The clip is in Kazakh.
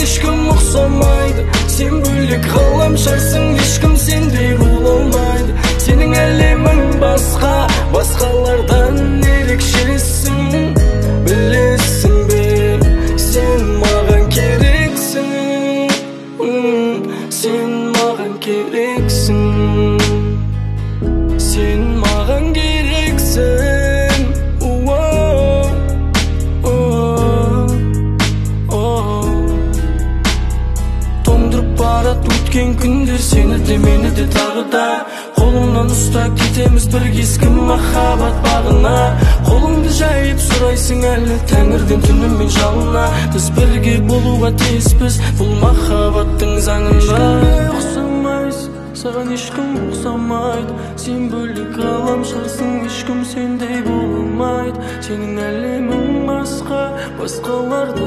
ешкім ұқсамайды. Сен бөлек ғаламшарсың, ешкім сендей бола алмайды. Сенің әлемің басқа, басқалардан ерекшесің. Білесің бе, сен маған керексің. Сен маған керексің. Сен маған керексің. Тоңдырып барат өткен күндер, сені де мені де тағы да. Қолыңнан ұстап кетеміз бір кескі махаббат бағына. Қолыңды жайып сұрайсың әлі тәңірден түнімен жалына. Біз бірге болуға тиіспіз бұл махаббаттың заңында. Ұқсамайсың, саған ешкім ұқсамайды. Сен бөлек ғаламшарсың, ешкім сендей бола алмайды. Сенің әлемің басқа, басқаларды